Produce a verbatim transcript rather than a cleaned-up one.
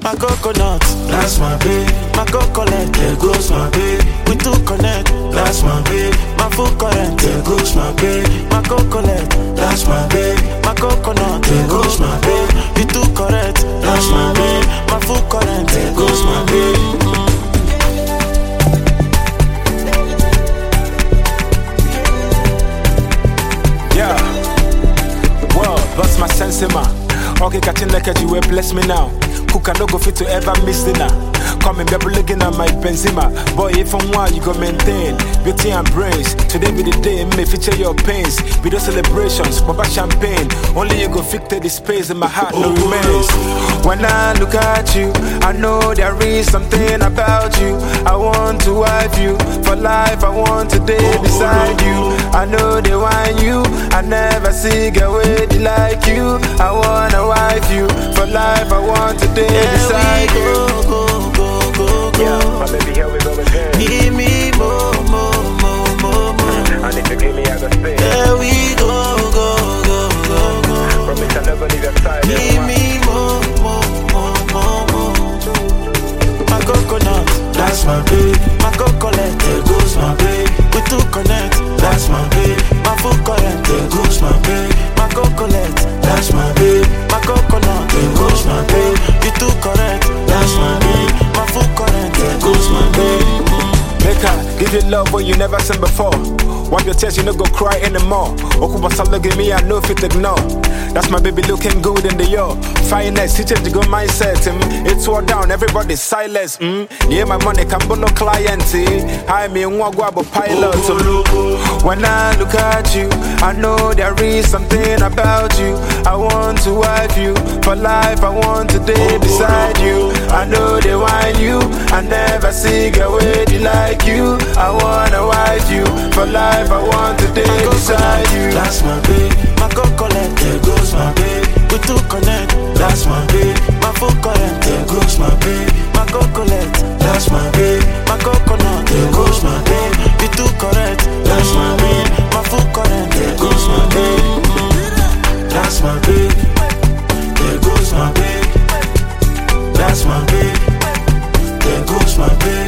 my coconut. That's my babe. My coconut. There goes my babe. We two connect. That's my babe. My full current. There goes my babe. My coconut. That's my babe. My coconut. There goes my babe. We two correct. That's my babe. My full current. There goes my babe. Yeah. Well, that's my sense, man. Okay, catching like you will bless me now. Who can no go fit to ever miss dinner? Come and be looking at my Benzema. Boy, if I'm wild, you go maintain beauty and brains. Today be the day, may feature your pains. Be those celebrations, Baba champagne. Only you go fit the space in my heart, no remains. When I look at you, I know there is something about you. I want to wife you for life. I want to day beside you. I know they want you. I never see girl with like you. I wanna wife you for life. I want to day beside you. Go, go, go, go. Yeah, my baby, here we go again. Give me more, more, more, more, more. And if you give me, I go stay. There we go, go, go, go, go. Promise I'll never leave your side. Give me more, more, more, more, more. My coconut. That's my babe. My coconut. There goes my babe. We two connect. That's my babe. My full current. There goes my babe. My coconut. That's my babe. My coconut. There goes my babe. We two correct. That's my babe. My full current. There goes my babe. Make her give you love when you never seen before. Wipe your tears, you no go cry anymore. Okuba Salo give me, I know fit ignore. That's my baby looking good in the yo. Finest, he change the good mindset. Mm. It's all down, everybody's silence. Mm. Yeah, my money can no client. I mean, one guabo pilot. Mm. When I look at you, I know there is something about you. I want to wife you for life. I want to day beside you. I know they want you. I never see girl with you like you. I wanna wife you for life. I want to day beside you. That's my babe. My coconut. There goes my babe. We two connect. That's my babe. My full current. There goes my babe. My coconut. That's my babe. My coconut. There goes my babe. We two correct. That's my babe. My full current. There goes my babe. That's my babe. There goes my babe. That's my babe. There goes my babe.